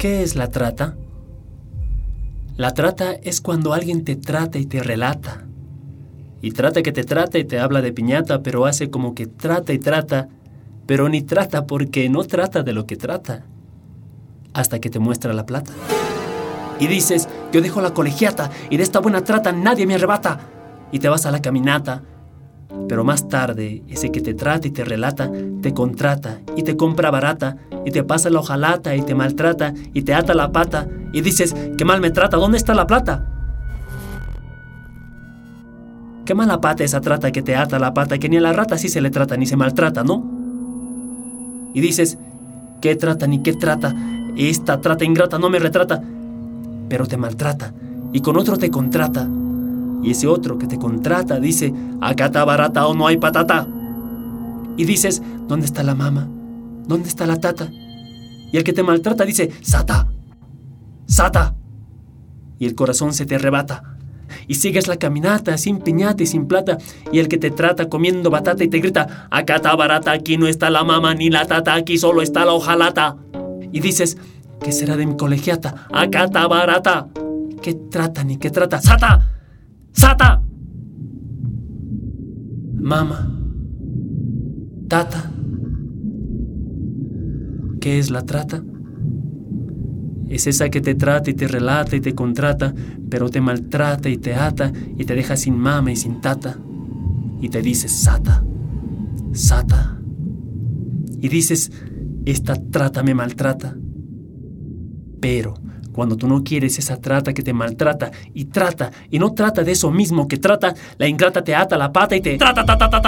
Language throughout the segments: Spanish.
¿Qué es la trata? La trata es cuando alguien te trata y te relata. Y trata que te trata y te habla de piñata, pero hace como que trata y trata, pero ni trata porque no trata de lo que trata. Hasta que te muestra la plata. Y dices, yo dejo la colegiata y de esta buena trata nadie me arrebata. Y te vas a la caminata. Pero más tarde, ese que te trata y te relata, te contrata y te compra barata y te pasa la hojalata y te maltrata y te ata la pata y dices, qué mal me trata, ¿dónde está la plata? Qué mala pata esa trata que te ata la pata, que ni a la rata sí se le trata ni se maltrata, ¿no? Y dices, ¿qué trata ni qué trata? Esta trata ingrata no me retrata, pero te maltrata y con otro te contrata. Y ese otro que te contrata dice, acá está barata o no hay patata. Y dices, ¿dónde está la mama? ¿Dónde está la tata? Y el que te maltrata dice, ¡sata! ¡Sata! Y el corazón se te arrebata. Y sigues la caminata sin piñata y sin plata. Y el que te trata comiendo batata y te grita, acá está barata, aquí no está la mama ni la tata, aquí solo está la hojalata. Y dices, ¿qué será de mi colegiata? Acá está barata. ¿Qué trata ni qué trata? ¡Sata! ¡Sata! Mama. Tata. ¿Qué es la trata? Es esa que te trata y te relata y te contrata, pero te maltrata y te ata y te deja sin mama y sin tata. Y te dices, sata, sata. Y dices, esta trata me maltrata. Pero cuando tú no quieres esa trata que te maltrata y no trata de eso mismo que trata, la ingrata te ata la pata y te trata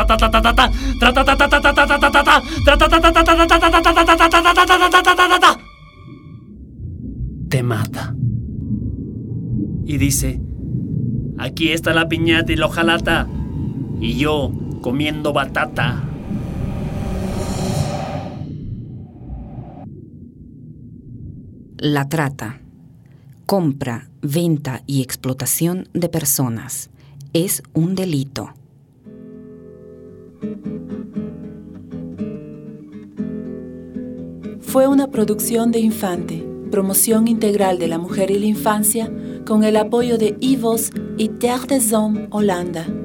te mata. Y dice, aquí está la piñata y la hojalata y yo comiendo batata. La trata, compra, venta y explotación de personas es un delito. Fue una producción de Infante, promoción integral de la mujer y la infancia, con el apoyo de IVOS y Terre des Hommes Holanda.